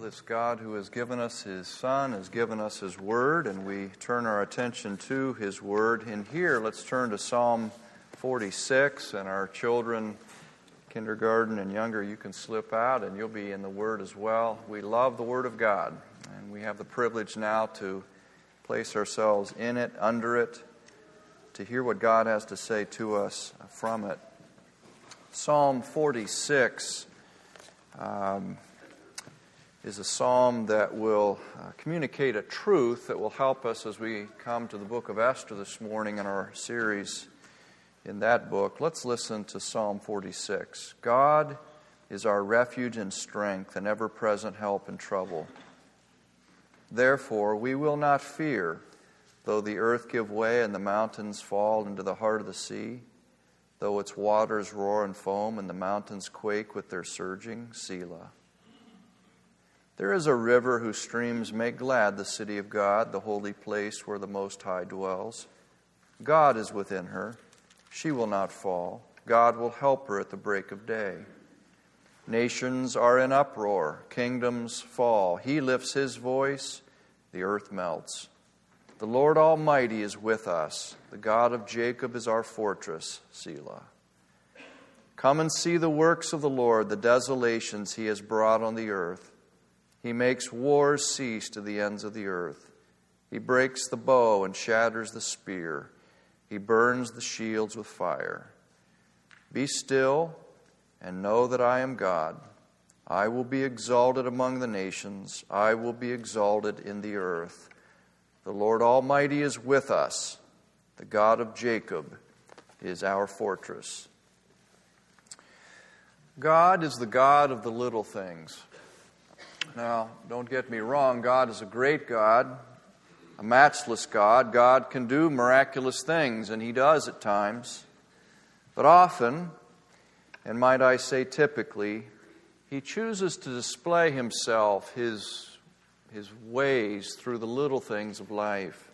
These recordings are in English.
this God who has given us His Son, has given us His Word, and we turn our attention to His Word. And here, let's turn to Psalm 46, and our children, kindergarten and younger, you can slip out and you'll be in the Word as well. We love the Word of God, and we have the privilege now to place ourselves in it, under it, to hear what God has to say to us from it. Psalm 46 is a psalm that will communicate a truth that will help us as we come to the book of Esther this morning in our series in that book. Let's listen to Psalm 46. God is our refuge and strength, an ever-present help in trouble. Therefore, we will not fear, though the earth give way and the mountains fall into the heart of the sea, though its waters roar and foam and the mountains quake with their surging. Selah. There is a river whose streams make glad the city of God, the holy place where the Most High dwells. God is within her. She will not fall. God will help her at the break of day. Nations are in uproar. Kingdoms fall. He lifts His voice. The earth melts. The Lord Almighty is with us. The God of Jacob is our fortress. Selah. Come and see the works of the Lord, the desolations He has brought on the earth. He makes wars cease to the ends of the earth. He breaks the bow and shatters the spear. He burns the shields with fire. Be still and know that I am God. I will be exalted among the nations. I will be exalted in the earth. The Lord Almighty is with us. The God of Jacob is our fortress. God is the God of the little things. Now, don't get me wrong, God is a great God, a matchless God. God can do miraculous things, and He does at times. But often, and might I say typically, He chooses to display Himself, His ways, through the little things of life.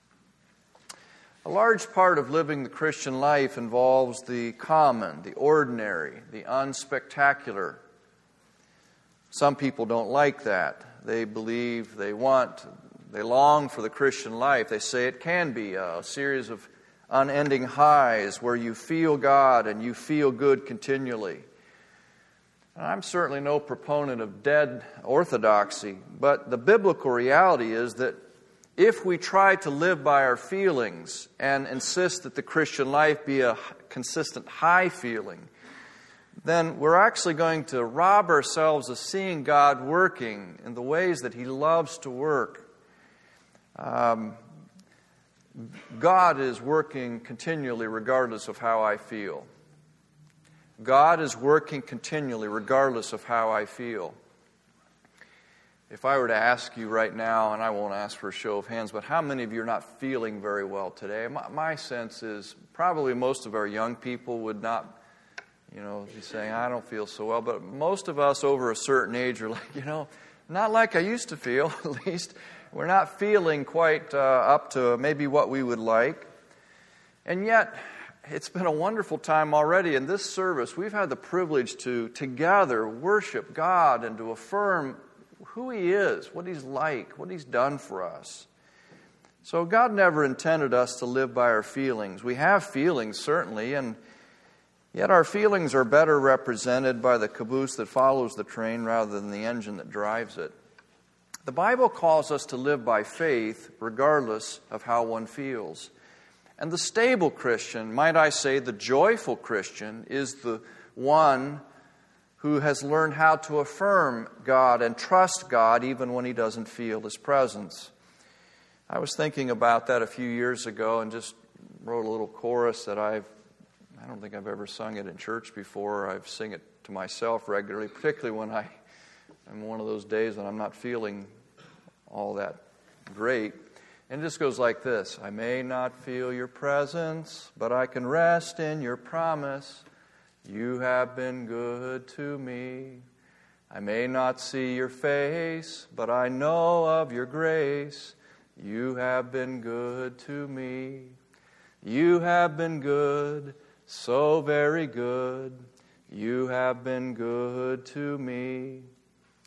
A large part of living the Christian life involves the common, the ordinary, the unspectacular. Some people don't like that. They believe, they long for the Christian life. They say it can be a series of unending highs where you feel God and you feel good continually. And I'm certainly no proponent of dead orthodoxy, but the biblical reality is that if we try to live by our feelings and insist that the Christian life be a consistent high feeling, then we're actually going to rob ourselves of seeing God working in the ways that He loves to work. God is working continually regardless of how I feel. God is working continually regardless of how I feel. If I were to ask you right now, and I won't ask for a show of hands, but how many of you are not feeling very well today? My sense is probably most of our young people would not be saying, I don't feel so well. But most of us over a certain age are like, not like I used to feel, at least. We're not feeling quite up to maybe what we would like. And yet, it's been a wonderful time already. In this service, we've had the privilege to together worship God and to affirm who He is, what He's like, what He's done for us. So God never intended us to live by our feelings. We have feelings, certainly, and yet our feelings are better represented by the caboose that follows the train rather than the engine that drives it. The Bible calls us to live by faith regardless of how one feels. And the stable Christian, might I say the joyful Christian, is the one who has learned how to affirm God and trust God even when he doesn't feel His presence. I was thinking about that a few years ago and just wrote a little chorus that I don't think I've ever sung it in church before. I've sing it to myself regularly, particularly when I'm one of those days when I'm not feeling all that great. And it just goes like this. I may not feel Your presence, but I can rest in Your promise. You have been good to me. I may not see Your face, but I know of Your grace. You have been good to me. You have been good, so very good. You have been good to me.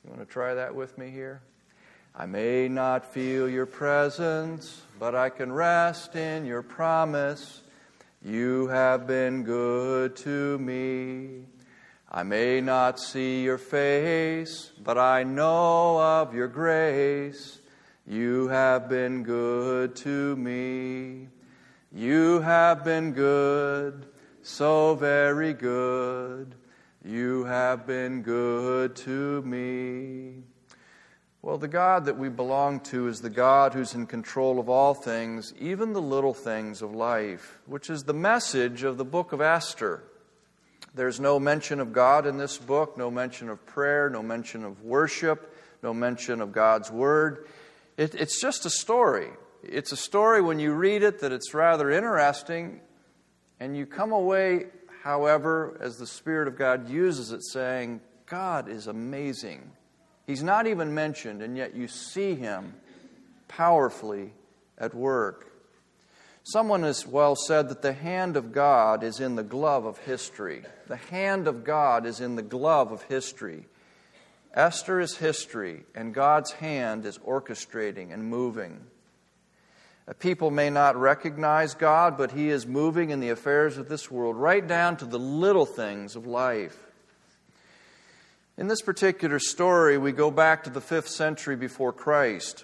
You want to try that with me here? I may not feel your presence, but I can rest in your promise. You have been good to me. I may not see your face, but I know of your grace. You have been good to me. You have been good, so very good. You have been good to me. Well, the God that we belong to is the God who's in control of all things, even the little things of life, which is the message of the book of Esther. There's no mention of God in this book, no mention of prayer, no mention of worship, no mention of God's Word. It's just a story. It's a story when you read it that it's rather interesting, and you come away, however, as the Spirit of God uses it, saying, God is amazing. He's not even mentioned, and yet you see Him powerfully at work. Someone has well said that the hand of God is in the glove of history. The hand of God is in the glove of history. Esther is history, and God's hand is orchestrating and moving. People may not recognize God, but He is moving in the affairs of this world, right down to the little things of life. In this particular story, we go back to the 5th century before Christ,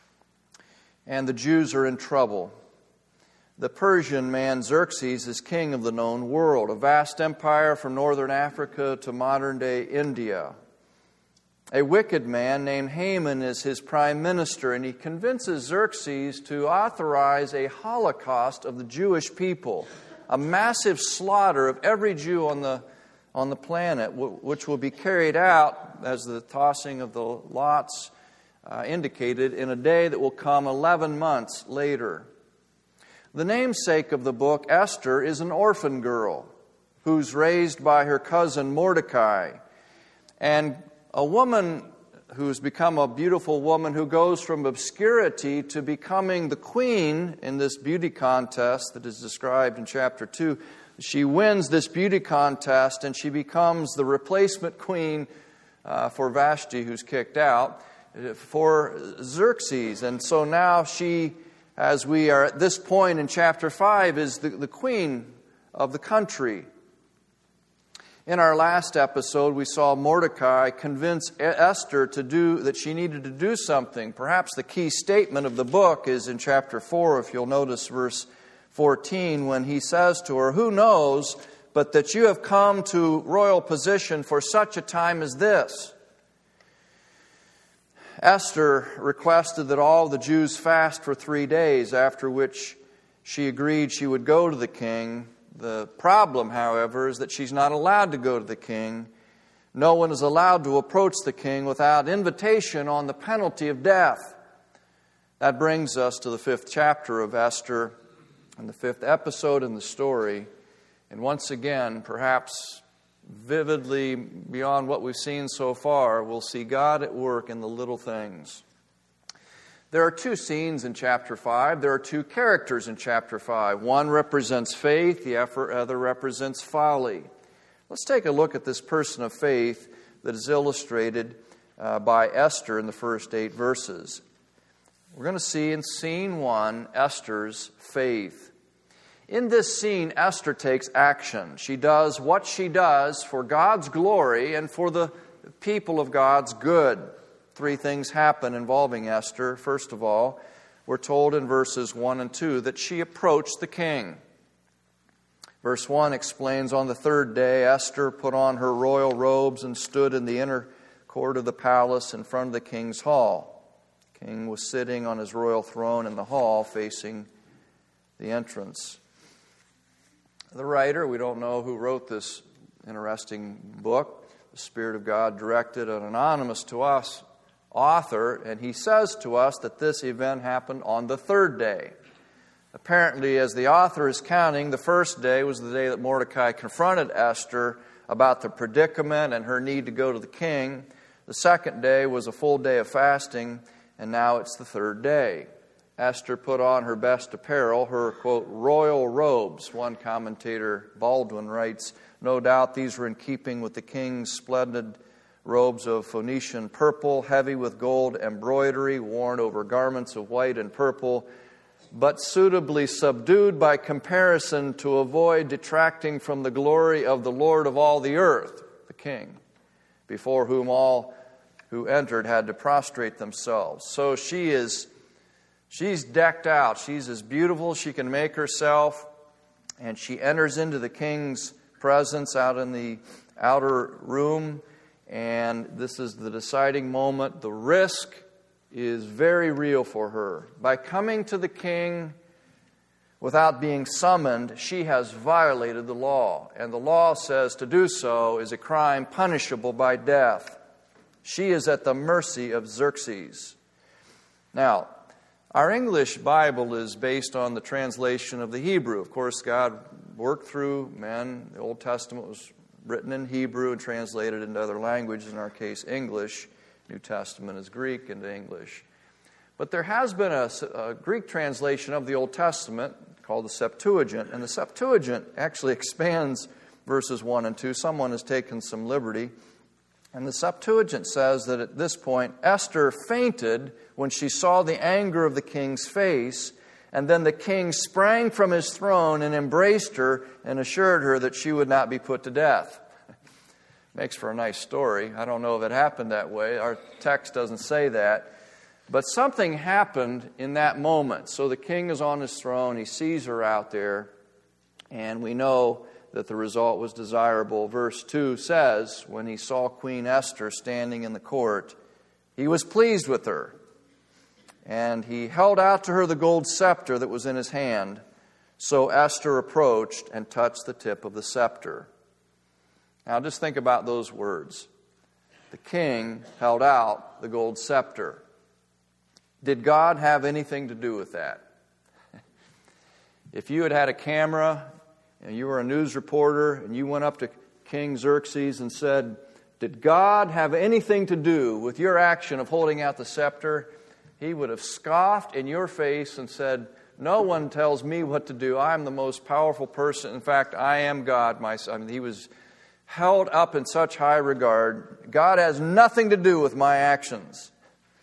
and the Jews are in trouble. The Persian man Xerxes is king of the known world, a vast empire from northern Africa to modern-day India. A wicked man named Haman is his prime minister, and he convinces Xerxes to authorize a holocaust of the Jewish people, a massive slaughter of every Jew on the planet, which will be carried out, as the tossing of the lots indicated, in a day that will come 11 months later. The namesake of the book, Esther, is an orphan girl who's raised by her cousin Mordecai, and a woman who's become a beautiful woman who goes from obscurity to becoming the queen in this beauty contest that is described in chapter 2. She wins this beauty contest, and she becomes the replacement queen for Vashti, who's kicked out, for Xerxes. And so now she, as we are at this point in chapter 5, is the queen of the country. In our last episode, we saw Mordecai convince Esther that she needed to do something. Perhaps the key statement of the book is in chapter 4, if you'll notice verse 14, when he says to her, "Who knows but that you have come to royal position for such a time as this?" Esther requested that all the Jews fast for 3 days, after which she agreed she would go to the king. The problem, however, is that she's not allowed to go to the king. No one is allowed to approach the king without invitation on the penalty of death. That brings us to the 5th chapter of Esther and the 5th episode in the story. And once again, perhaps vividly beyond what we've seen so far, we'll see God at work in the little things. There are 2 scenes in chapter 5. There are 2 characters in chapter 5. One represents faith, the other represents folly. Let's take a look at this person of faith that is illustrated by Esther in the first 8 verses. We're going to see in scene 1 Esther's faith. In this scene, Esther takes action. She does what she does for God's glory and for the people of God's good. 3 things happen involving Esther. First of all, we're told in verses 1 and 2 that she approached the king. Verse 1 explains, on the 3rd day, Esther put on her royal robes and stood in the inner court of the palace in front of the king's hall. The king was sitting on his royal throne in the hall facing the entrance. The writer, we don't know who wrote this interesting book. The Spirit of God directed an anonymous to us author, and he says to us that this event happened on the 3rd day. Apparently, as the author is counting, the first day was the day that Mordecai confronted Esther about the predicament and her need to go to the king. The second day was a full day of fasting, and now it's the 3rd day. Esther put on her best apparel, her, quote, royal robes. One commentator, Baldwin, writes, no doubt these were in keeping with the king's splendid robes of Phoenician purple, heavy with gold embroidery, worn over garments of white and purple, but suitably subdued by comparison to avoid detracting from the glory of the Lord of all the earth, the King, before whom all who entered had to prostrate themselves. So she's decked out. She's as beautiful as she can make herself, and she enters into the king's presence out in the outer room, and this is the deciding moment. The risk is very real for her. By coming to the king without being summoned, she has violated the law, and the law says to do so is a crime punishable by death. She is at the mercy of Xerxes. Now, our English Bible is based on the translation of the Hebrew. Of course, God worked through men. The Old Testament was written in Hebrew and translated into other languages, in our case, English. New Testament is Greek into English. But there has been a Greek translation of the Old Testament called the Septuagint, and the Septuagint actually expands verses 1 and 2. Someone has taken some liberty. And the Septuagint says that at this point, Esther fainted when she saw the anger of the king's face, and then the king sprang from his throne and embraced her and assured her that she would not be put to death. Makes for a nice story. I don't know if it happened that way. Our text doesn't say that. But something happened in that moment. So the king is on his throne. He sees her out there. And we know that the result was desirable. Verse 2 says, when he saw Queen Esther standing in the court, he was pleased with her. And he held out to her the gold scepter that was in his hand. So Esther approached and touched the tip of the scepter. Now just think about those words. The king held out the gold scepter. Did God have anything to do with that? If you had a camera and you were a news reporter and you went up to King Xerxes and said, did God have anything to do with your action of holding out the scepter? He would have scoffed in your face and said, no one tells me what to do. I am the most powerful person. In fact, I am God. He was held up in such high regard. God has nothing to do with my actions.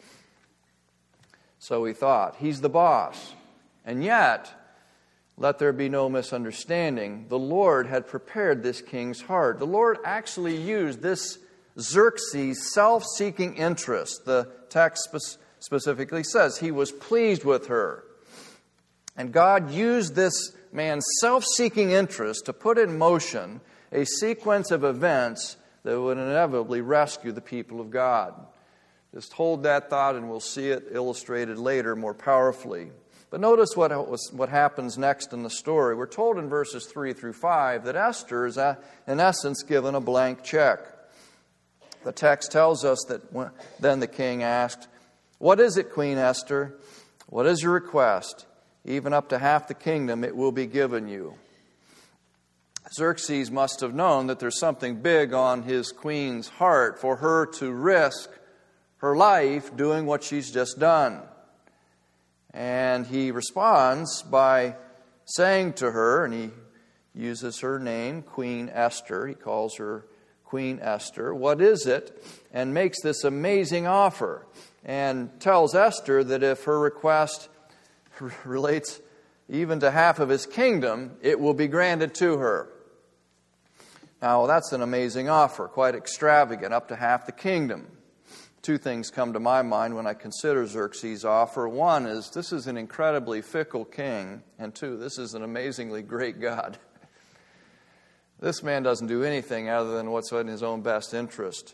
So he thought, he's the boss. And yet, let there be no misunderstanding, the Lord had prepared this king's heart. The Lord actually used this Xerxes' self-seeking interest. The text specifically says he was pleased with her. And God used this man's self-seeking interest to put in motion a sequence of events that would inevitably rescue the people of God. Just hold that thought and we'll see it illustrated later more powerfully. But notice what happens next in the story. We're told in verses 3 through 5 that Esther is, in essence, given a blank check. The text tells us that then the king asked, what is it, Queen Esther? What is your request? Even up to half the kingdom it will be given you. Xerxes must have known that there's something big on his queen's heart for her to risk her life doing what she's just done. And he responds by saying to her, and he uses her name, Queen Esther. He calls her Queen Esther. What is it? And makes this amazing offer. And tells Esther that if her request relates even to half of his kingdom, it will be granted to her. Now, that's an amazing offer, quite extravagant, up to half the kingdom. Two things come to my mind when I consider Xerxes' offer. One is, this is an incredibly fickle king. And two, this is an amazingly great God. This man doesn't do anything other than what's in his own best interest.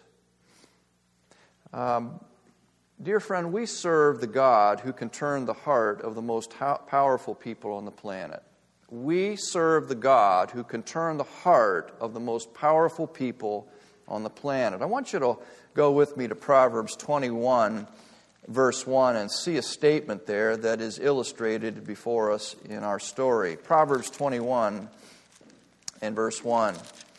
Dear friend, we serve the God who can turn the heart of the most powerful people on the planet. We serve the God who can turn the heart of the most powerful people on the planet. I want you to go with me to Proverbs 21, verse 1, and see a statement there that is illustrated before us in our story. Proverbs 21 and verse 1.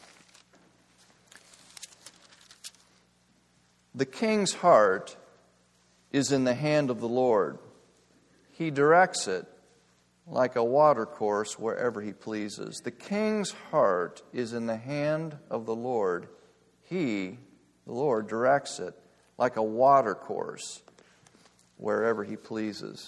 The king's heart is in the hand of the Lord. He directs it like a watercourse wherever he pleases. The king's heart is in the hand of the Lord. He The Lord directs it like a water course wherever He pleases.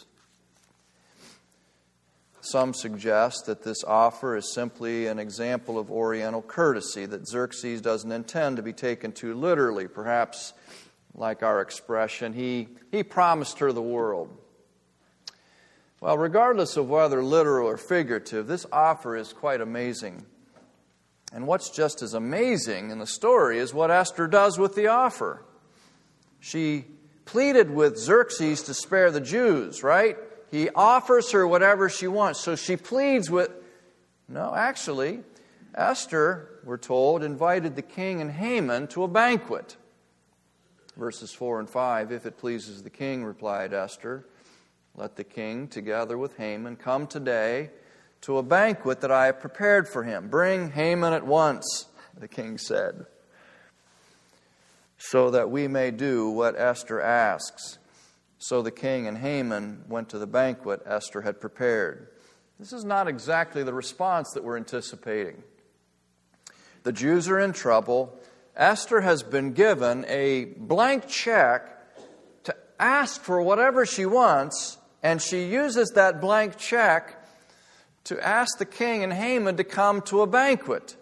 Some suggest that this offer is simply an example of Oriental courtesy, that Xerxes doesn't intend to be taken too literally. Perhaps, like our expression, he promised her the world. Well, regardless of whether literal or figurative, this offer is quite amazing. And what's just as amazing in the story is what Esther does with the offer. She pleaded with Xerxes to spare the Jews, right? He offers her whatever she wants. So she pleads with... No, actually, Esther, we're told, invited the king and Haman to a banquet. Verses 4 and 5, "If it pleases the king," replied Esther, "let the king, together with Haman, come today to a banquet that I have prepared for him. Bring Haman at once," the king said, "so that we may do what Esther asks." So the king and Haman went to the banquet Esther had prepared. This is not exactly the response that we're anticipating. The Jews are in trouble. Esther has been given a blank check to ask for whatever she wants, and she uses that blank check to ask the king and Haman to come to a banquet.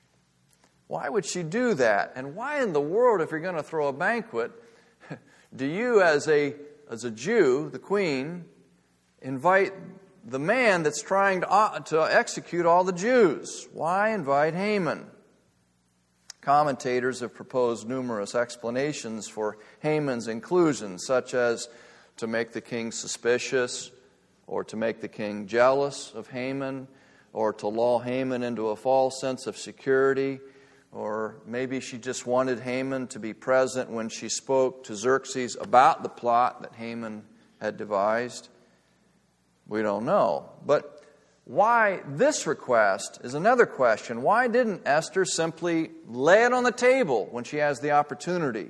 Why would she do that? And why in the world, if you're going to throw a banquet, do you as a Jew, the queen, invite the man that's trying to execute all the Jews? Why invite Haman? Commentators have proposed numerous explanations for Haman's inclusion, such as to make the king suspicious, or to make the king jealous of Haman, or to lull Haman into a false sense of security, or maybe she just wanted Haman to be present when she spoke to Xerxes about the plot that Haman had devised. We don't know. But why this request is another question. Why didn't Esther simply lay it on the table when she has the opportunity?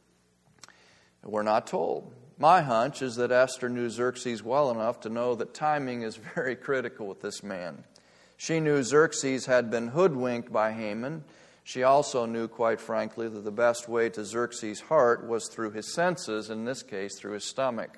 We're not told. My hunch is that Esther knew Xerxes well enough to know that timing is very critical with this man. She knew Xerxes had been hoodwinked by Haman. She also knew, quite frankly, that the best way to Xerxes' heart was through his senses, in this case, through his stomach.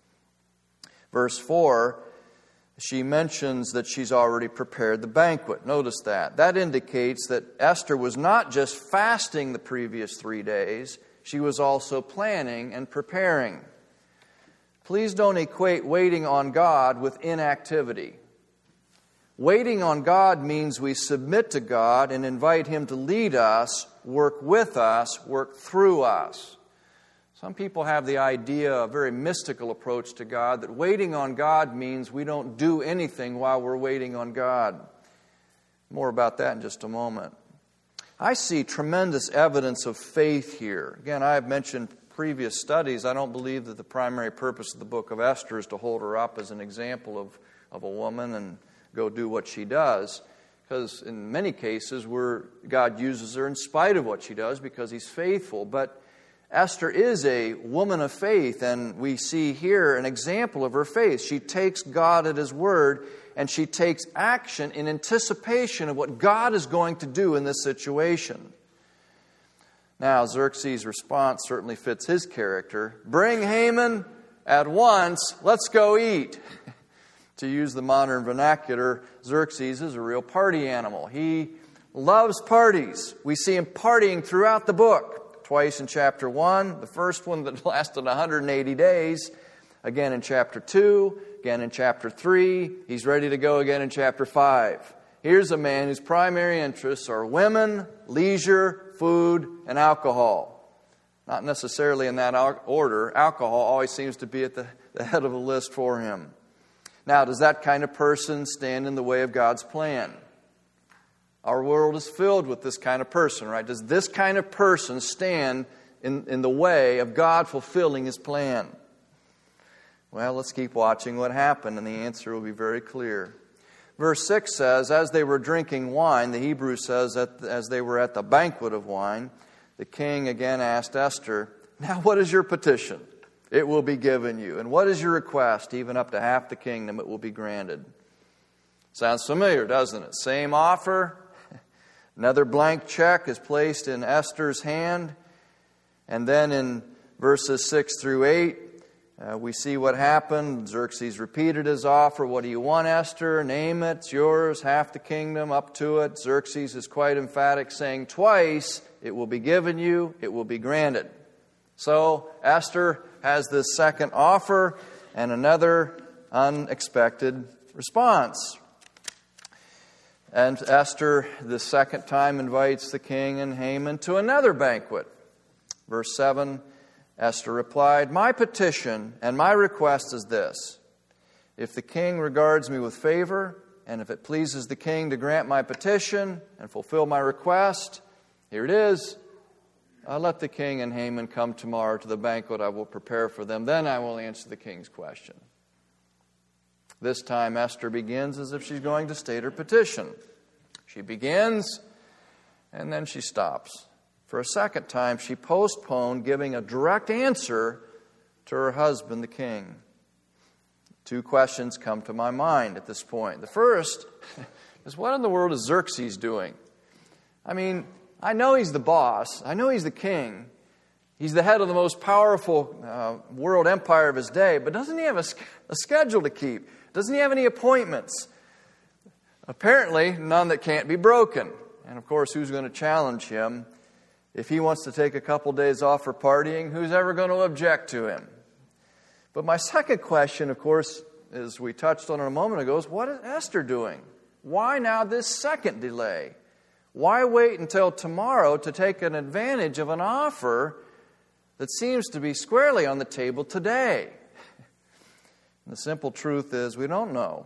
Verse 4, she mentions that she's already prepared the banquet. Notice that. That indicates that Esther was not just fasting the previous 3 days, she was also planning and preparing. Please don't equate waiting on God with inactivity. Waiting on God means we submit to God and invite Him to lead us, work with us, work through us. Some people have the idea, a very mystical approach to God, that waiting on God means we don't do anything while we're waiting on God. More about that in just a moment. I see tremendous evidence of faith here. Again, I have mentioned previous studies. I don't believe that the primary purpose of the book of Esther is to hold her up as an example of a woman and go do what she does. Because in many cases where God uses her in spite of what she does because He's faithful. But Esther is a woman of faith, and we see here an example of her faith. She takes God at His word, and she takes action in anticipation of what God is going to do in this situation. Now, Xerxes' response certainly fits his character. Bring Haman at once, let's go eat. To use the modern vernacular, Xerxes is a real party animal. He loves parties. We see him partying throughout the book. Twice in chapter 1, the first one that lasted 180 days. Again in chapter 2, again in chapter 3. He's ready to go again in chapter 5. Here's a man whose primary interests are women, leisure, food, and alcohol. Not necessarily in that order. Alcohol always seems to be at the head of the list for him. Now, does that kind of person stand in the way of God's plan? Our world is filled with this kind of person, right? Does this kind of person stand in the way of God fulfilling His plan? Well, let's keep watching what happened, and the answer will be very clear. Verse 6 says, as they were drinking wine, the Hebrew says that as they were at the banquet of wine, the king again asked Esther, now what is your petition? It will be given you. And what is your request? Even up to half the kingdom, it will be granted. Sounds familiar, doesn't it? Same offer. Another blank check is placed in Esther's hand. And then in verses 6 through 8, we see what happened. Xerxes repeated his offer. What do you want, Esther? Name it. It's yours. Half the kingdom, up to it. Xerxes is quite emphatic, saying twice, it will be given you, it will be granted. So Esther has this second offer and another unexpected response. And Esther, the second time, invites the king and Haman to another banquet. Verse 7, Esther replied, "My petition and my request is this. If the king regards me with favor, and if it pleases the king to grant my petition and fulfill my request, here it is. Let the king and Haman come tomorrow to the banquet I will prepare for them. Then I will answer the king's question." This time Esther begins as if she's going to state her petition. She begins, and then she stops. For a second time, she postponed giving a direct answer to her husband, the king. Two questions come to my mind at this point. The first is, what in the world is Xerxes doing? I mean, I know he's the boss. I know he's the king. He's the head of the most powerful world empire of his day. But doesn't he have a schedule to keep? Doesn't he have any appointments? Apparently, none that can't be broken. And of course, who's going to challenge him? If he wants to take a couple days off for partying, who's ever going to object to him? But my second question, of course, as we touched on it a moment ago, is what is Esther doing? Why now this second delay? Why wait until tomorrow to take an advantage of an offer that seems to be squarely on the table today? And the simple truth is we don't know.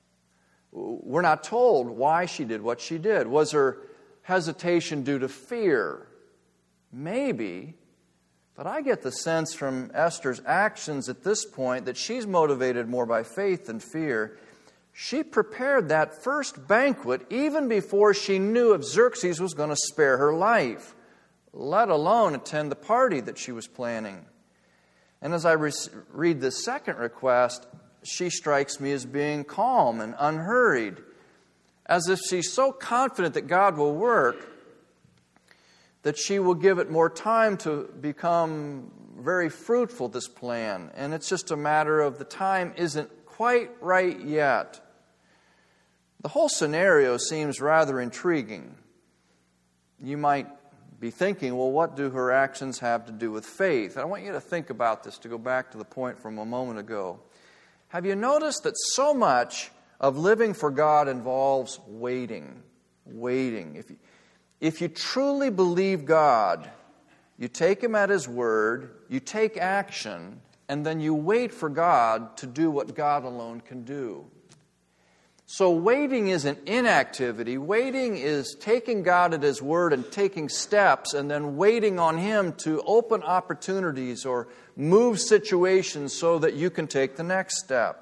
We're not told why she did what she did. Was her hesitation due to fear? Maybe. But I get the sense from Esther's actions at this point that she's motivated more by faith than fear. She prepared that first banquet even before she knew if Xerxes was going to spare her life, let alone attend the party that she was planning. And as I read this second request, she strikes me as being calm and unhurried, as if she's so confident that God will work that she will give it more time to become very fruitful, this plan. And it's just a matter of the time isn't quite right yet. The whole scenario seems rather intriguing. You might be thinking, well, what do her actions have to do with faith? I want you to think about this, to go back to the point from a moment ago. Have you noticed that so much of living for God involves waiting? Waiting. If you truly believe God, you take Him at His word, you take action, and then you wait for God to do what God alone can do. So waiting isn't inactivity. Waiting is taking God at His word and taking steps and then waiting on Him to open opportunities or move situations so that you can take the next step.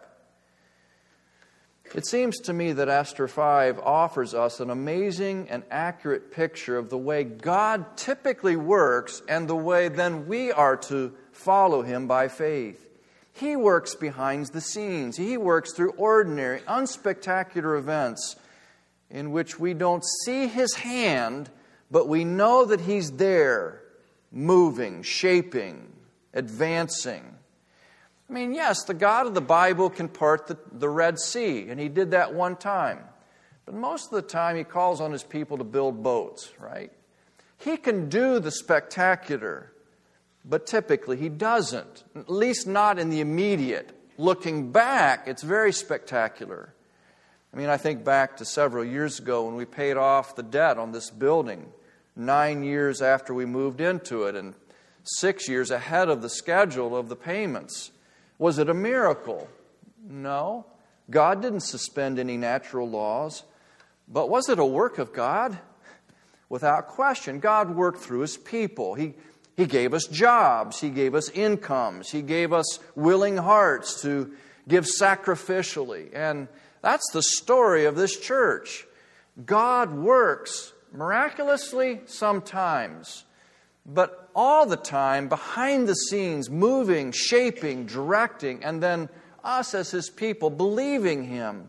It seems to me that Esther 5 offers us an amazing and accurate picture of the way God typically works and the way then we are to follow Him by faith. He works behind the scenes. He works through ordinary, unspectacular events in which we don't see His hand, but we know that He's there, moving, shaping, advancing. I mean, yes, the God of the Bible can part the Red Sea, and He did that one time. But most of the time, He calls on His people to build boats, right? He can do the spectacular, but typically He doesn't, at least not in the immediate. Looking back, it's very spectacular. I mean, I think back to several years ago when we paid off the debt on this building, 9 years after we moved into it, and 6 years ahead of the schedule of the payments. Was it a miracle? No. God didn't suspend any natural laws. But was it a work of God? Without question, God worked through His people. He gave us jobs. He gave us incomes. He gave us willing hearts to give sacrificially. And that's the story of this church. God works miraculously sometimes, but all the time behind the scenes, moving, shaping, directing, and then us as His people believing Him,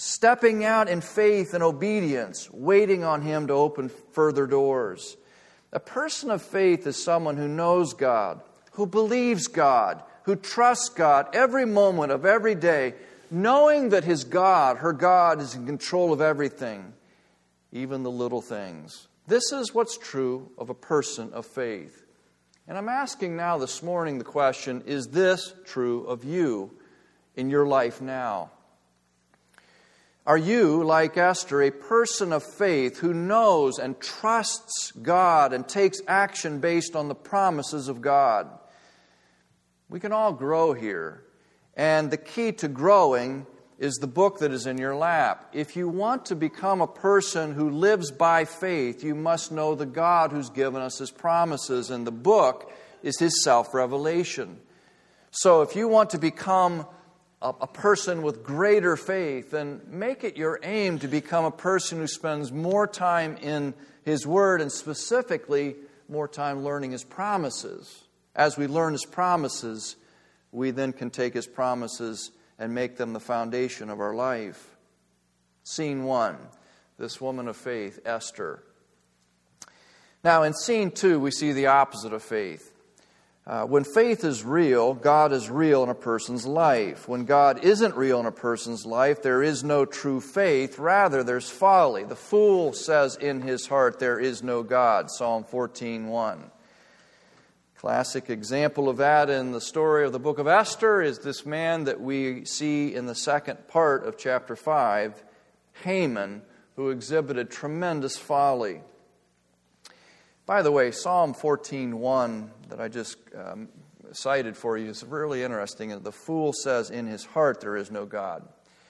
stepping out in faith and obedience, waiting on Him to open further doors. A person of faith is someone who knows God, who believes God, who trusts God every moment of every day, knowing that his God, her God, is in control of everything, even the little things. This is what's true of a person of faith. And I'm asking now this morning the question, is this true of you in your life now? Are you, like Esther, a person of faith who knows and trusts God and takes action based on the promises of God? We can all grow here. And the key to growing is the book that is in your lap. If you want to become a person who lives by faith, you must know the God who's given us His promises. And the book is His self-revelation. So if you want to become a person with greater faith, then make it your aim to become a person who spends more time in His Word and specifically more time learning His promises. As we learn His promises, we then can take His promises and make them the foundation of our life. Scene 1, this woman of faith, Esther. Now in scene 2, we see the opposite of faith. When faith is real, God is real in a person's life. When God isn't real in a person's life, there is no true faith. Rather, there's folly. The fool says in his heart, there is no God. Psalm 14:1. Classic example of that in the story of the book of Esther is this man that we see in the second part of chapter 5, Haman, who exhibited tremendous folly. By the way, Psalm 14:1 that I just cited for you is really interesting. The fool says in his heart there is no God.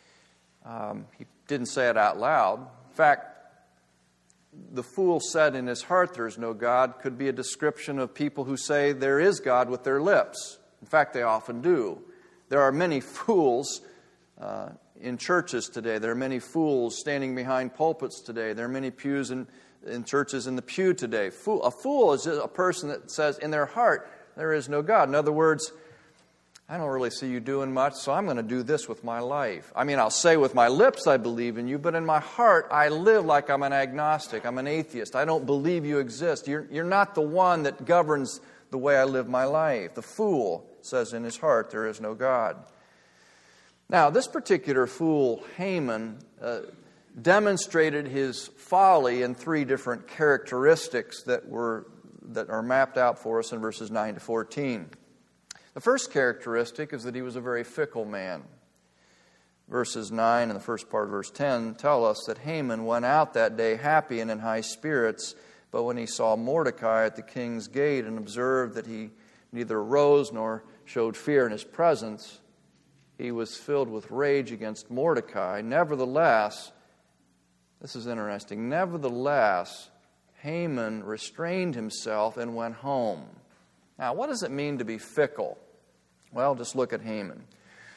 He didn't say it out loud. In fact, the fool said in his heart there is no God could be a description of people who say there is God with their lips. In fact, they often do. There are many fools in churches today. There are many fools standing behind pulpits today. There are many pews in churches in the pew today. A fool is a person that says in their heart, there is no God. In other words, I don't really see you doing much, so I'm going to do this with my life. I mean, I'll say with my lips I believe in you, but in my heart I live like I'm an agnostic. I'm an atheist. I don't believe you exist. You're not the one that governs the way I live my life. The fool says in his heart, there is no God. Now, this particular fool, Haman, demonstrated his folly in 3 different characteristics that are mapped out for us in verses 9 to 14. The first characteristic is that he was a very fickle man. Verses 9 and the first part of verse 10 tell us that Haman went out that day happy and in high spirits, but when he saw Mordecai at the king's gate and observed that he neither rose nor showed fear in his presence, he was filled with rage against Mordecai. Nevertheless, this is interesting, nevertheless, Haman restrained himself and went home. Now, what does it mean to be fickle? Well, just look at Haman.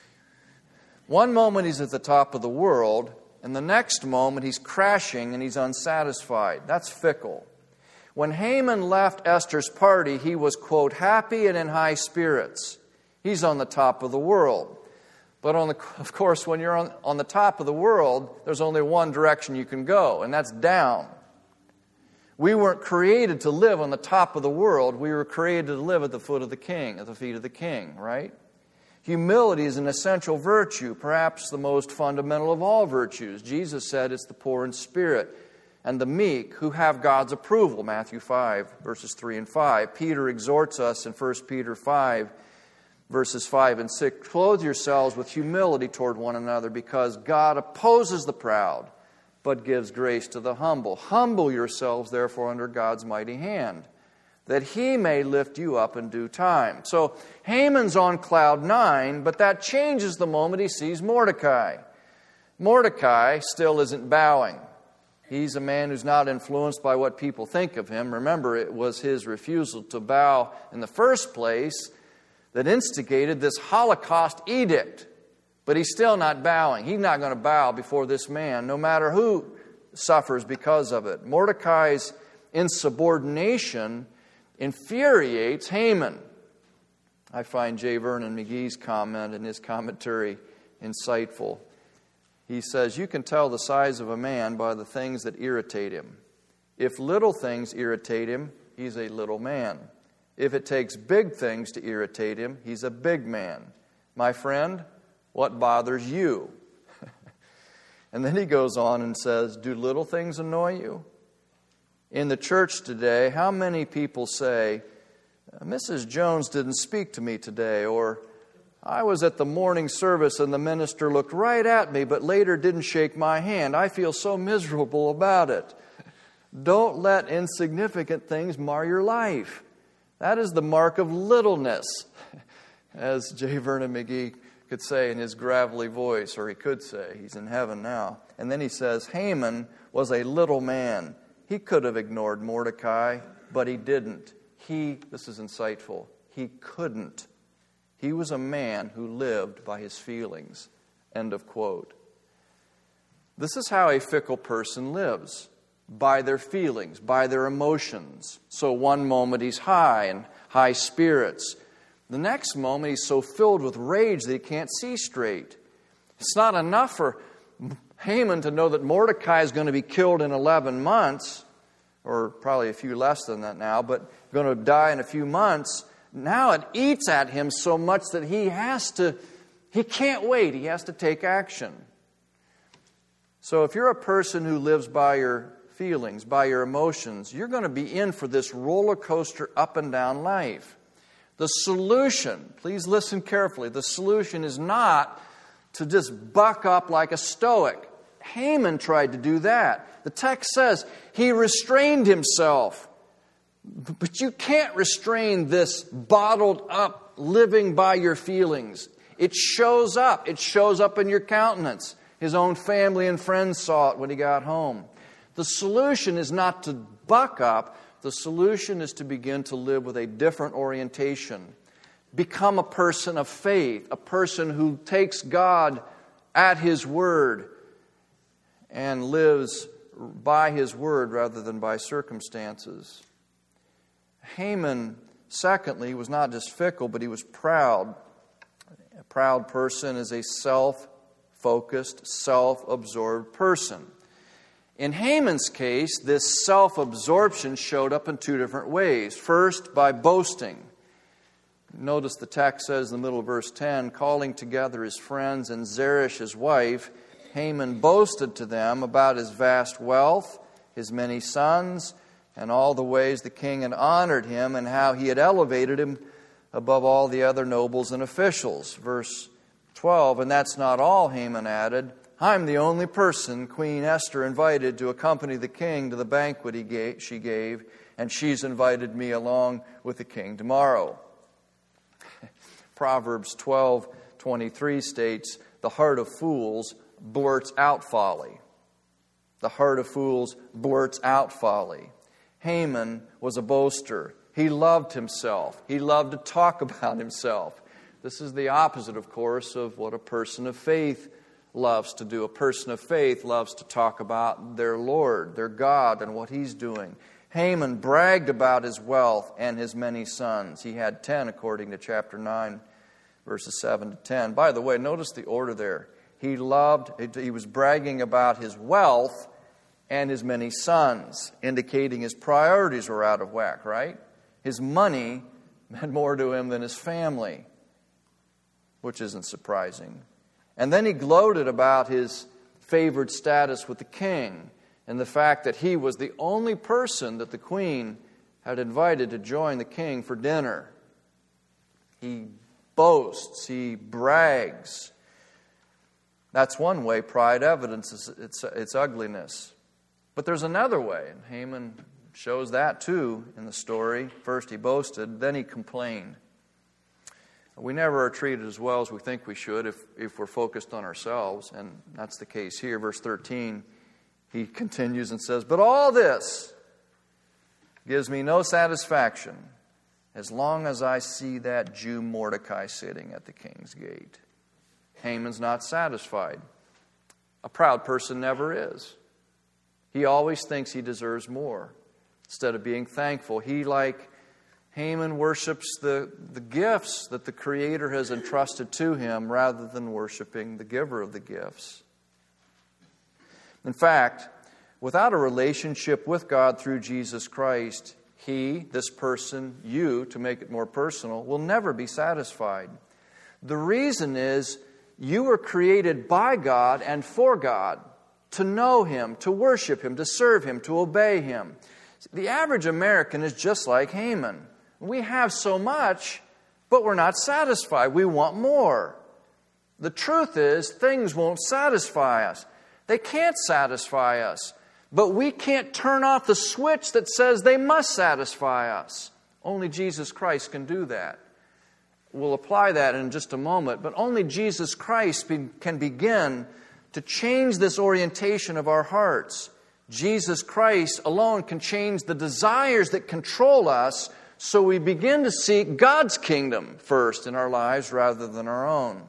One moment he's at the top of the world, and the next moment he's crashing and he's unsatisfied. That's fickle. When Haman left Esther's party, he was, quote, happy and in high spirits. He's on the top of the world. But of course, when you're on the top of the world, there's only one direction you can go, and that's down. We weren't created to live on the top of the world. We were created to live at the foot of the king, at the feet of the king, right? Humility is an essential virtue, perhaps the most fundamental of all virtues. Jesus said it's the poor in spirit and the meek who have God's approval, Matthew 5, verses 3 and 5. Peter exhorts us in 1 Peter 5, verses 5 and 6, clothe yourselves with humility toward one another because God opposes the proud, but gives grace to the humble. Humble yourselves, therefore, under God's mighty hand, that He may lift you up in due time. So Haman's on cloud 9, but that changes the moment he sees Mordecai. Mordecai still isn't bowing. He's a man who's not influenced by what people think of him. Remember, it was his refusal to bow in the first place that instigated this Holocaust edict. But he's still not bowing. He's not going to bow before this man, no matter who suffers because of it. Mordecai's insubordination infuriates Haman. I find J. Vernon McGee's comment in his commentary insightful. He says, you can tell the size of a man by the things that irritate him. If little things irritate him, he's a little man. If it takes big things to irritate him, he's a big man. My friend, what bothers you? And then he goes on and says, do little things annoy you? In the church today, how many people say, Mrs. Jones didn't speak to me today, or I was at the morning service and the minister looked right at me but later didn't shake my hand. I feel so miserable about it. Don't let insignificant things mar your life. That is the mark of littleness, as J. Vernon McGee could say in his gravelly voice, or he could say, he's in heaven now. And then he says, Haman was a little man. He could have ignored Mordecai, but he didn't. This is insightful, he couldn't. He was a man who lived by his feelings. End of quote. This is how a fickle person lives. By their feelings, by their emotions. So one moment he's high and high spirits. The next moment he's so filled with rage that he can't see straight. It's not enough for Haman to know that Mordecai is going to be killed in 11 months, or probably a few less than that now, but going to die in a few months. Now it eats at him so much that he can't wait. He has to take action. So if you're a person who lives by your feelings, by your emotions, you're going to be in for this roller coaster up and down life. The solution, please listen carefully, the solution is not to just buck up like a stoic. Haman tried to do that. The text says he restrained himself. But you can't restrain this bottled up living by your feelings. It shows up. It shows up in your countenance. His own family and friends saw it when he got home. The solution is not to buck up. The solution is to begin to live with a different orientation. Become a person of faith, a person who takes God at His word and lives by His word rather than by circumstances. Haman, secondly, was not just fickle, but he was proud. A proud person is a self-focused, self-absorbed person. In Haman's case, this self-absorption showed up in two different ways. First, by boasting. Notice the text says in the middle of verse 10, calling together his friends and Zeresh his wife, Haman boasted to them about his vast wealth, his many sons, and all the ways the king had honored him and how he had elevated him above all the other nobles and officials. Verse 12, and that's not all, Haman added. I'm the only person Queen Esther invited to accompany the king to the banquet she gave, and she's invited me along with the king tomorrow. Proverbs 12:23 states, the heart of fools blurts out folly. The heart of fools blurts out folly. Haman was a boaster. He loved himself. He loved to talk about himself. This is the opposite, of course, of what a person of faith loves to do. A person of faith loves to talk about their Lord, their God, and what He's doing. Haman bragged about his wealth and his many sons. He had 10, according to chapter 9, verses 7 to 10. By the way, notice the order there. He was bragging about his wealth and his many sons, indicating his priorities were out of whack, right? His money meant more to him than his family, which isn't surprising. And then he gloated about his favored status with the king and the fact that he was the only person that the queen had invited to join the king for dinner. He boasts, he brags. That's one way pride evidences its ugliness. But there's another way, and Haman shows that too in the story. First he boasted, then he complained. We never are treated as well as we think we should if we're focused on ourselves, and that's the case here. Verse 13, he continues and says, but all this gives me no satisfaction as long as I see that Jew Mordecai sitting at the king's gate. Haman's not satisfied. A proud person never is. He always thinks he deserves more. Instead of being thankful, he, like Haman, worships the gifts that the Creator has entrusted to him rather than worshiping the giver of the gifts. In fact, without a relationship with God through Jesus Christ, he, this person, you, to make it more personal, will never be satisfied. The reason is you were created by God and for God, to know Him, to worship Him, to serve Him, to obey Him. The average American is just like Haman. We have so much, but we're not satisfied. We want more. The truth is, things won't satisfy us. They can't satisfy us. But we can't turn off the switch that says they must satisfy us. Only Jesus Christ can do that. We'll apply that in just a moment, but only Jesus Christ can begin to change this orientation of our hearts. Jesus Christ alone can change the desires that control us, so we begin to seek God's kingdom first in our lives rather than our own.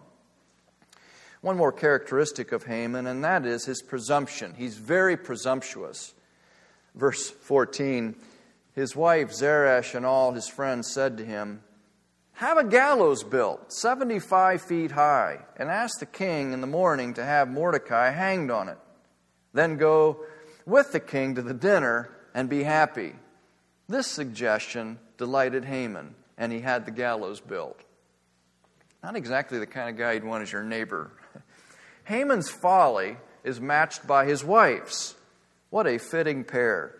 One more characteristic of Haman, and that is his presumption. He's very presumptuous. Verse 14, his wife Zeresh and all his friends said to him, "Have a gallows built, 75 feet high, and ask the king in the morning to have Mordecai hanged on it. Then go with the king to the dinner and be happy." This suggestion delighted Haman, and he had the gallows built. Not exactly the kind of guy you'd want as your neighbor. Haman's folly is matched by his wife's. What a fitting pair.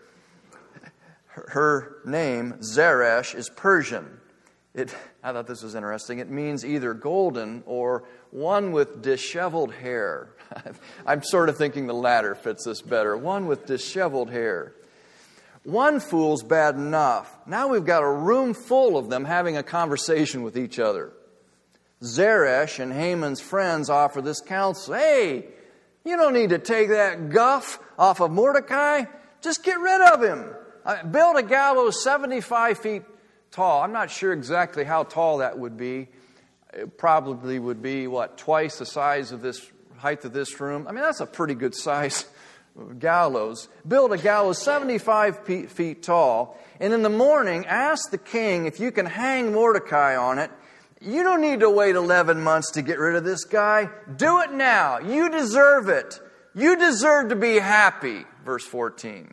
Her name, Zeresh, is Persian. I thought this was interesting. It means either golden or one with disheveled hair. I'm sort of thinking the latter fits this better. One with disheveled hair. One fool's bad enough. Now we've got a room full of them having a conversation with each other. Zeresh and Haman's friends offer this counsel. Hey, you don't need to take that guff off of Mordecai. Just get rid of him. Build a gallows 75 feet tall. I'm not sure exactly how tall that would be. It probably would be, twice the size of this height of this room. I mean, that's a pretty good size gallows. Build a gallows 75 feet tall. And in the morning, ask the king if you can hang Mordecai on it. You don't need to wait 11 months to get rid of this guy. Do it now. You deserve it. You deserve to be happy. Verse 14.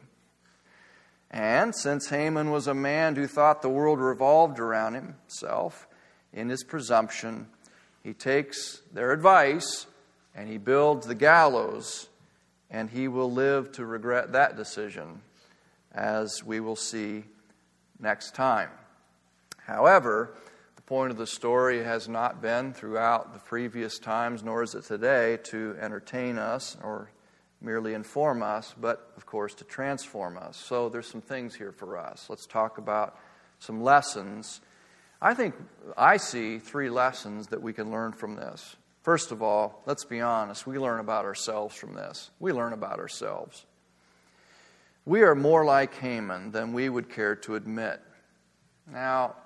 And since Haman was a man who thought the world revolved around himself, in his presumption, he takes their advice and he builds the gallows, and he will live to regret that decision, as we will see next time. However, the point of the story has not been throughout the previous times, nor is it today, to entertain us or merely inform us, but, of course, to transform us. So there's some things here for us. Let's talk about some lessons. I see 3 lessons that we can learn from this. First of all, let's be honest, we learn about ourselves from this. We learn about ourselves. We are more like Haman than we would care to admit. Now,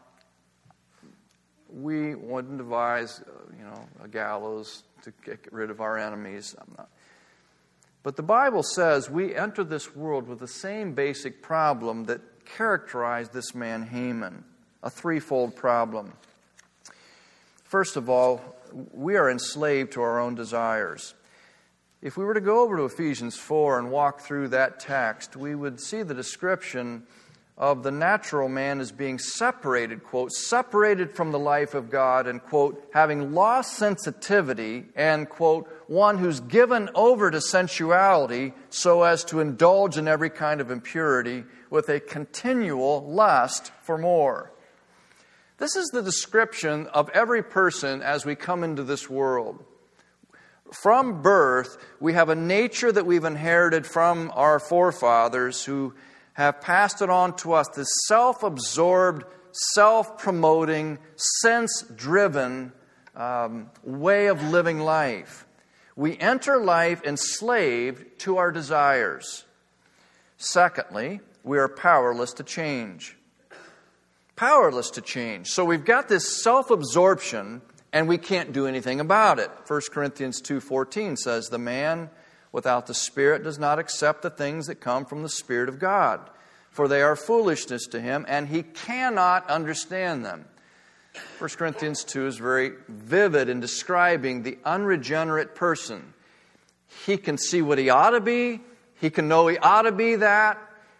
we wouldn't devise, a gallows to get rid of our enemies. But the Bible says we enter this world with the same basic problem that characterized this man Haman, a threefold problem. First of all, we are enslaved to our own desires. If we were to go over to Ephesians 4 and walk through that text, we would see the description of the natural man as being separated, quote, separated from the life of God, and, quote, having lost sensitivity, and, quote, one who's given over to sensuality so as to indulge in every kind of impurity with a continual lust for more. This is the description of every person as we come into this world. From birth, we have a nature that we've inherited from our forefathers who have passed it on to us, this self-absorbed, self-promoting, sense-driven way of living life. We enter life enslaved to our desires. Secondly, we are powerless to change. Powerless to change. So we've got this self-absorption, and we can't do anything about it. 1 Corinthians 2:14 says, "The man without the Spirit does not accept the things that come from the Spirit of God, for they are foolishness to him, and he cannot understand them." 1 Corinthians 2 is very vivid in describing the unregenerate person. He can see what he ought to be. He can know he ought to be that.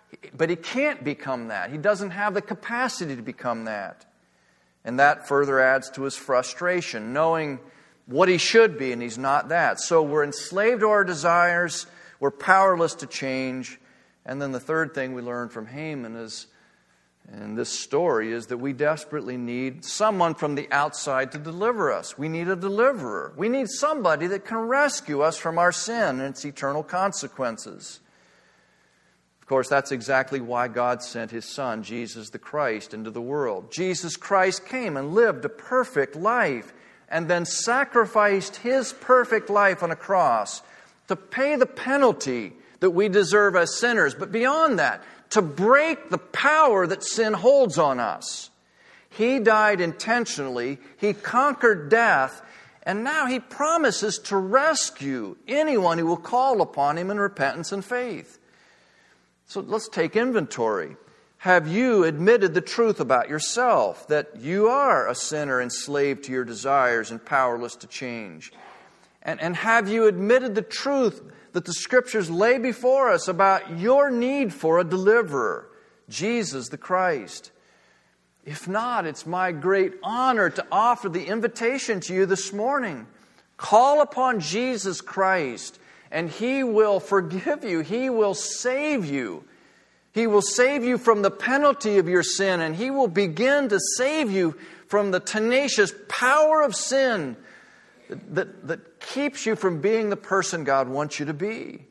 But he can't become that. He doesn't have the capacity to become that. And that further adds to his frustration, knowing what he should be, and he's not that. So we're enslaved to our desires. We're powerless to change. And then the third thing we learn from Haman is, in this story, is that we desperately need someone from the outside to deliver us. We need a deliverer. We need somebody that can rescue us from our sin and its eternal consequences. Of course, that's exactly why God sent His Son, Jesus the Christ, into the world. Jesus Christ came and lived a perfect life and then sacrificed His perfect life on a cross to pay the penalty that we deserve as sinners. But beyond that, to break the power that sin holds on us. He died intentionally. He conquered death. And now He promises to rescue anyone who will call upon Him in repentance and faith. So let's take inventory. Have you admitted the truth about yourself, that you are a sinner enslaved to your desires and powerless to change? And have you admitted the truth that the Scriptures lay before us about your need for a deliverer, Jesus the Christ? If not, it's my great honor to offer the invitation to you this morning. Call upon Jesus Christ, and He will forgive you. He will save you. He will save you from the penalty of your sin, and He will begin to save you from the tenacious power of sin that keeps you from being the person God wants you to be.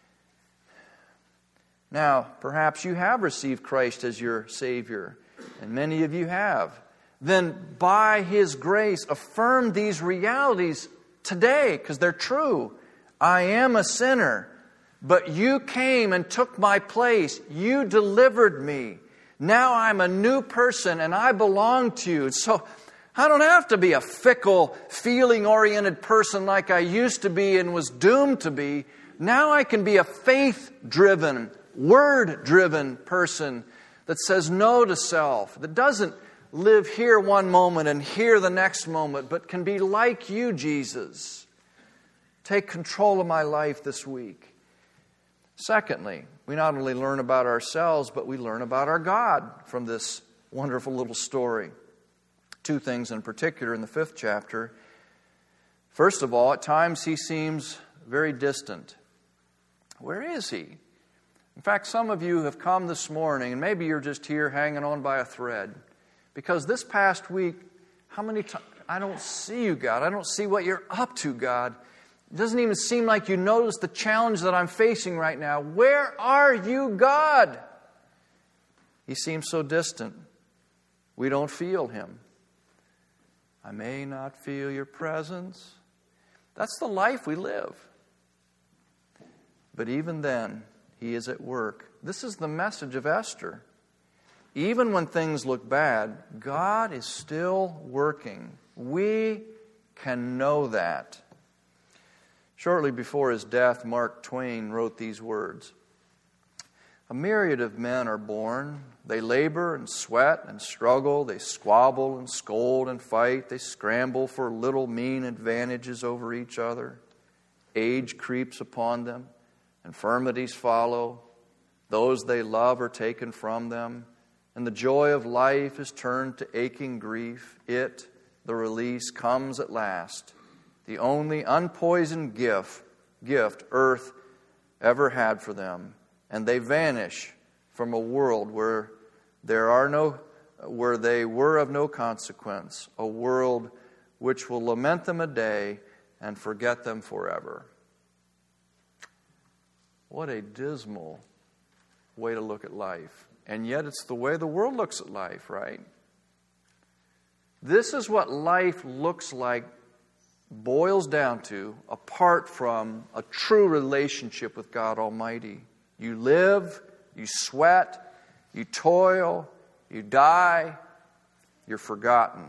Now, perhaps you have received Christ as your Savior, and many of you have. Then, by His grace, affirm these realities today, because they're true. I am a sinner, but you came and took my place. You delivered me. Now I'm a new person, and I belong to you. So I don't have to be a fickle, feeling-oriented person like I used to be and was doomed to be. Now I can be a faith-driven, word-driven person that says no to self, that doesn't live here one moment and here the next moment, but can be like you, Jesus. Take control of my life this week. Secondly, we not only learn about ourselves, but we learn about our God from this wonderful little story. Two things in particular in the 5th chapter. First of all, at times He seems very distant. Where is He? In fact, some of you have come this morning, and maybe you're just here hanging on by a thread. Because this past week, how many times, I don't see you, God. I don't see what you're up to, God. It doesn't even seem like you notice the challenge that I'm facing right now. Where are you, God? He seems so distant. We don't feel Him. I may not feel your presence. That's the life we live. But even then, He is at work. This is the message of Esther. Even when things look bad, God is still working. We can know that. Shortly before his death, Mark Twain wrote these words. A myriad of men are born. They labor and sweat and struggle. They squabble and scold and fight. They scramble for little mean advantages over each other. Age creeps upon them. Infirmities follow. Those they love are taken from them. And the joy of life is turned to aching grief. It, the release, comes at last. The only unpoisoned gift earth ever had for them. And they vanish from a world where they were of no consequence, a world which will lament them a day and forget them forever. What a dismal way to look at life. And yet it's the way the world looks at life, right? This is what life looks like, boils down to, apart from a true relationship with God Almighty. You live, you sweat, you toil, you die, you're forgotten.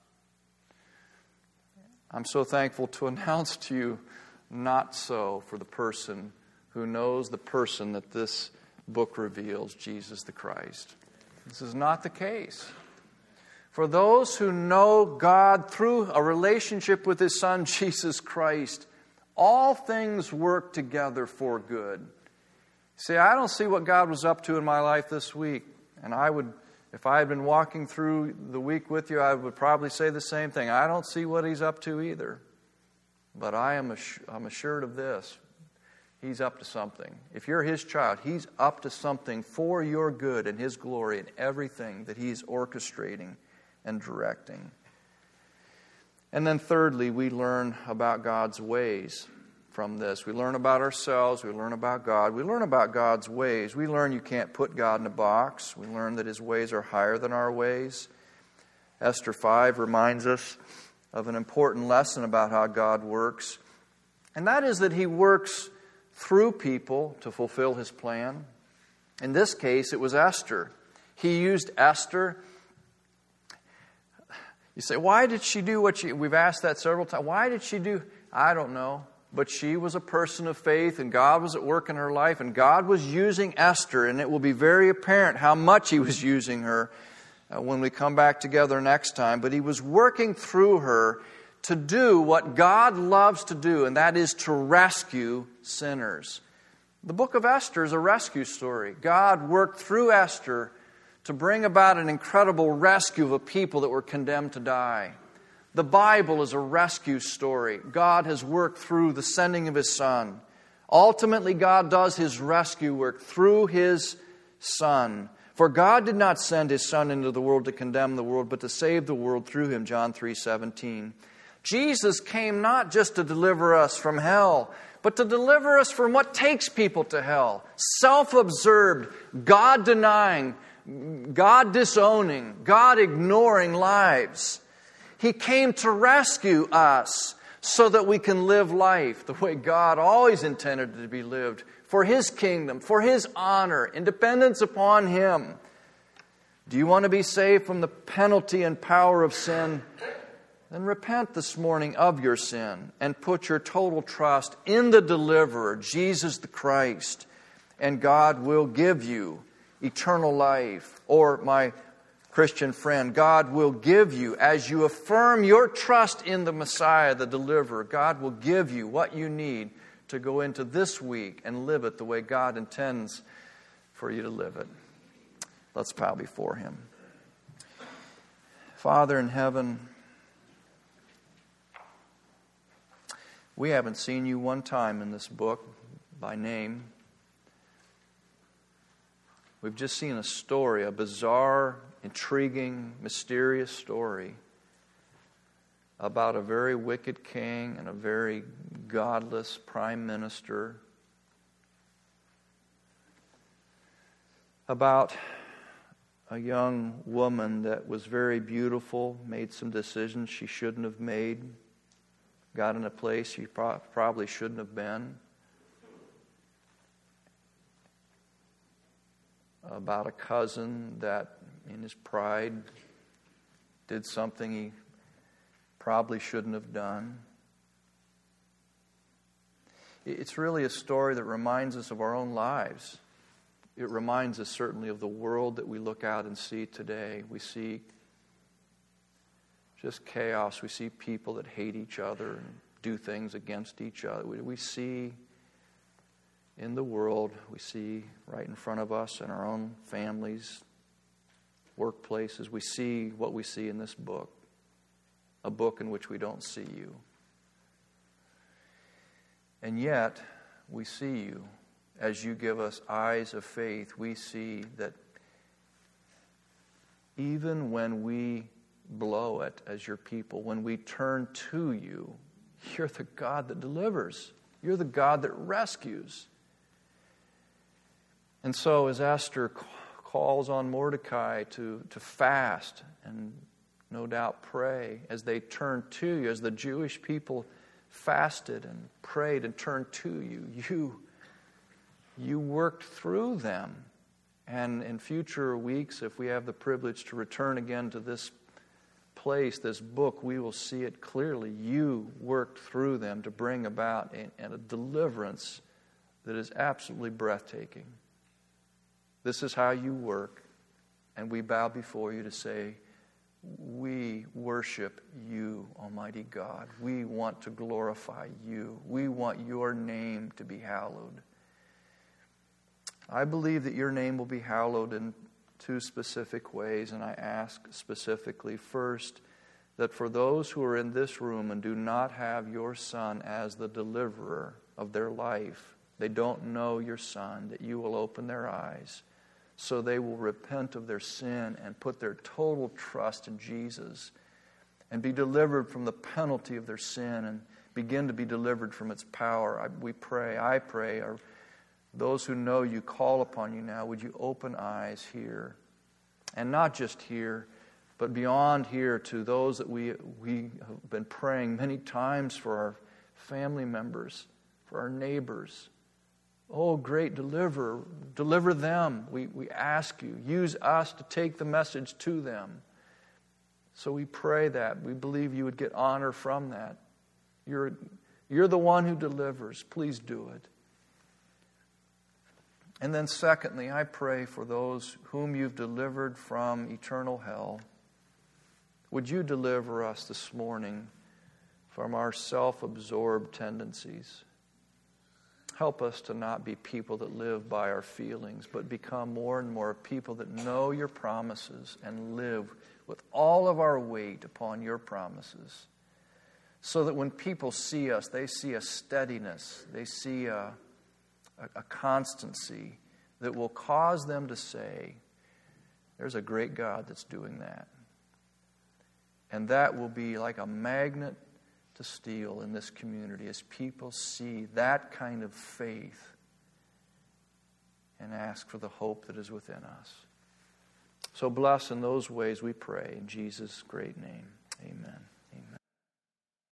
I'm so thankful to announce to you, not so for the person who knows the person that this book reveals, Jesus the Christ. This is not the case. For those who know God through a relationship with His Son, Jesus Christ, all things work together for good. See, I don't see what God was up to in my life this week. And if I had been walking through the week with you, I would probably say the same thing. I don't see what He's up to either. But I'm assured of this. He's up to something. If you're His child, He's up to something for your good and His glory and everything that He's orchestrating and directing. And then thirdly, we learn about God's ways from this. We learn about ourselves. We learn about God. We learn about God's ways. We learn you can't put God in a box. We learn that His ways are higher than our ways. Esther 5 reminds us of an important lesson about how God works. And that is that He works through people to fulfill His plan. In this case, it was Esther. He used Esther. You say, why did she do what we've asked that several times. Why did she do? I don't know. But she was a person of faith, and God was at work in her life, and God was using Esther, and it will be very apparent how much He was using her when we come back together next time. But He was working through her to do what God loves to do, and that is to rescue sinners. The book of Esther is a rescue story. God worked through Esther to bring about an incredible rescue of a people that were condemned to die. The Bible is a rescue story. God has worked through the sending of His Son. Ultimately, God does His rescue work through His Son. For God did not send His Son into the world to condemn the world, but to save the world through Him, John 3:17. Jesus came not just to deliver us from hell, but to deliver us from what takes people to hell. Self-absorbed, God-denying, God-disowning, God-ignoring lives. He came to rescue us so that we can live life the way God always intended it to be lived, for His kingdom, for His honor, in dependence upon Him. Do you want to be saved from the penalty and power of sin? Then repent this morning of your sin and put your total trust in the deliverer, Jesus the Christ, and God will give you eternal life. Or, my Christian friend, God will give you, as you affirm your trust in the Messiah, the deliverer, God will give you what you need to go into this week and live it the way God intends for you to live it. Let's bow before Him. Father in heaven, we haven't seen You one time in this book by name. We've just seen a story, a bizarre, intriguing, mysterious story about a very wicked king and a very godless prime minister, about a young woman that was very beautiful, made some decisions she shouldn't have made, got in a place she probably shouldn't have been, about a cousin that in his pride did something he probably shouldn't have done. It's really a story that reminds us of our own lives. It reminds us certainly of the world that we look out and see today. We see just chaos. We see people that hate each other and do things against each other. We see in the world, we see right in front of us in our own families, workplaces, we see what we see in this book, a book in which we don't see You. And yet, we see You. As You give us eyes of faith, we see that even when we blow it as Your people, when we turn to You, You're the God that delivers. You're the God that rescues. And so as Esther calls on Mordecai to fast and no doubt pray, as they turn to You, as the Jewish people fasted and prayed and turned to You, You worked through them. And in future weeks, if we have the privilege to return again to this place, this book, we will see it clearly. You worked through them to bring about a deliverance that is absolutely breathtaking. This is how You work, and we bow before You to say, we worship You, Almighty God. We want to glorify You. We want Your name to be hallowed. I believe that your name will be hallowed in two specific ways, and I ask specifically, first, that for those who are in this room and do not have your Son as the deliverer of their life, they don't know your Son, that you will open their eyes so they will repent of their sin and put their total trust in Jesus and be delivered from the penalty of their sin and begin to be delivered from its power. I pray, those who know you call upon you now, would you open eyes here? And not just here, but beyond here to those that we have been praying many times for our family members, for our neighbors. Oh, great deliverer, deliver them. We ask you, use us to take the message to them. So we pray that. We believe you would get honor from that. You're the one who delivers. Please do it. And then secondly, I pray for those whom you've delivered from eternal hell. Would you deliver us this morning from our self-absorbed tendencies? Help us to not be people that live by our feelings, but become more and more people that know your promises and live with all of our weight upon your promises. So that when people see us, they see a steadiness, they see a constancy that will cause them to say, there's a great God that's doing that. And that will be like a magnet to steel in this community as people see that kind of faith and ask for the hope that is within us. So bless in those ways we pray. In Jesus' great name, amen.